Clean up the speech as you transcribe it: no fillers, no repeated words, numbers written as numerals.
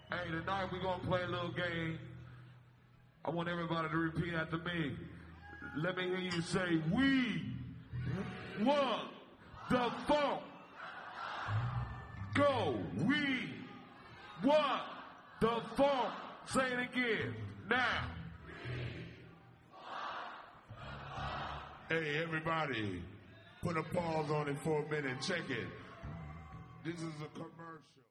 Hey, tonight we're going to play a little game. I want everybody to repeat after me. Let me hear you say, we want the funk. Go. We want the funk. Say it again. Now. Hey, everybody, put a pause on it for a minute. Check it. This is a commercial.